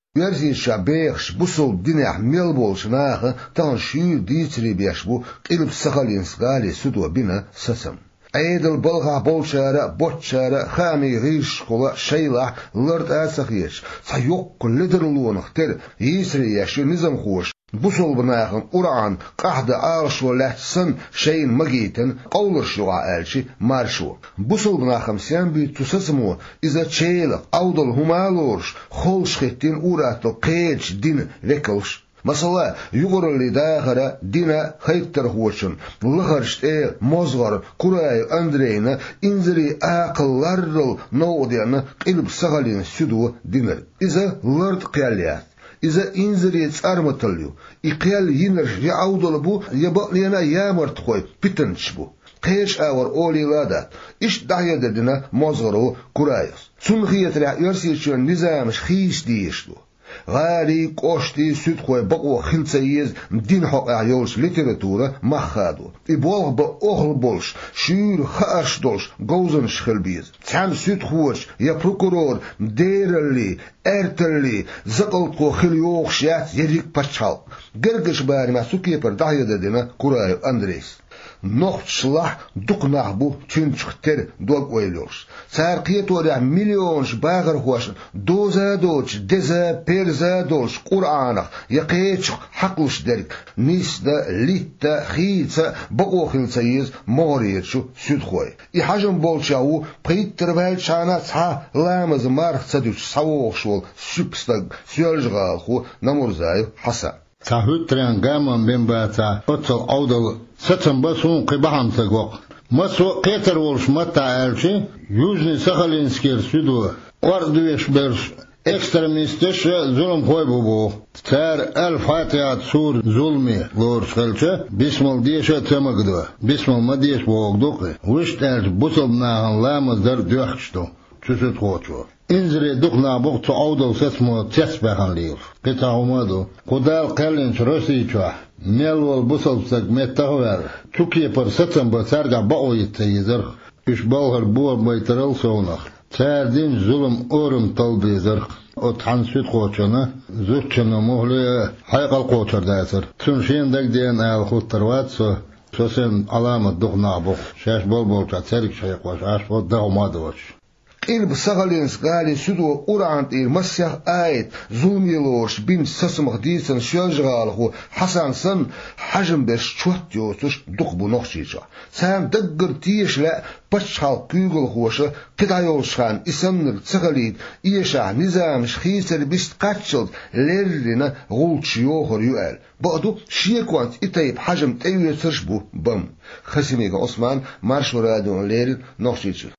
يرسي شابيخش بوصل دينح ميلبولش ناخ تان شير ديتري بيشبو قلب سخالين سغالي سدو بنا سسم عيدل بلغا بولشارة بوتشارة خامي غيش قولا شيلع لرد آسخيش سيوق لدر لونختر يسري يشو نظام خوش بوصل بناخن قرآن قحد عرش ولحسن شين مجيتن قول شوع آلشي مارشو بوصل بناخن سيانبي تسسمو إذا تشيلق أودل همالورش خولش ختين أوراتو قيج دين ركلش مثلا يغر اللي داخل دينا خيتر هوشن لغرشت مزغر كراي أندرينا إنزري آقل لرل نودينا قلب سغلين سدو دينر إذا لرد قياليات إذا إنزري تسارمتليو إقيال ينرش يعودل بو يبقلينا يامرت خوي بتنش بو قيش آور أولي لادات إش دعيا دينا مزغرو كرايس سنخية رح يرسيشون نظامش خيش ديشلو غاري قوشتي سود خوي بقو خلصيز دين حق عيولش ليتراتورة مخادو إبوغ بأغل بولش شير خاش دولش جوزن شخلبيز تحم سود خوش يا بروكورور ديرلي ارتلي زقلتو خليوغ شيات يريك باشال جرجش باري ما سوكي پر دعيا دينا كوراي أندريس نوخت شلاح دوق نعبو تنشختر دوق ويلوش سارقيت ورع مليونش باغر هوش دوزا دوش دزا بيرزا دوش قرآنخ يقيتش حقلش درك نيسدا ليتا خيتا بقوخل سيز موريرشو سود خوي إحاجم بولشاو بقيت تربال شانا تحا لامز مارخ تسدوش ساوخشول سوبستاق سيولجغالخو نمورزايو حسن تهوتران قامان بين باتا أطل أودل ستن بسون قبحان تقوق مسو قيتر ولش متا ألشي يوزني سخلينسكير سودو وردويش برش اكسترميستش ظلم خوي بوبو تار الفاتحة سور ظلمي لورش خلشة بسم ديشة تمقدو بسم مديش بوغدوقي وش تالش بوصلناهن لامز در دوخشتو تسود خوشو إنزري دقنا بوقت أودل سسمو تسبحان ليل قطعو مادو قدال قلنش روسيچوا ميلول بوصل بسك متهور توكي پر ستن بسرگا باوي تيزر إش بالهر بور بيترل سونخ تاردين ظلم أورم طلبي زرخ أتحن سود خوشنا زوجنا مهلي حيقل قوشر دايسر تنشين دك دين آل خود تروات سوسن علامة دقنا بوق شاش بول تسرق شايق واش عاش بود دهو مادوش إل بسغلينس قالي سدو قرآن تير مسيح آيت ظلمي لوش بين سسمخ ديسن شيلجغالخو حسن سن حجم بش چوت يوسوش دقبو نخشيشا سام دقر تيش لا بشحال كيغل خوشا قدايوشخان إسمنر تسغليد إيشا نظام شخيسر بيست قاتشلد ليرلنا غولش يوخر يوال بعدو شيكوانت إتايب حجم تيوي سرشبو بم خسيميغ عثمان مارشو رادون ليرل نخشيشا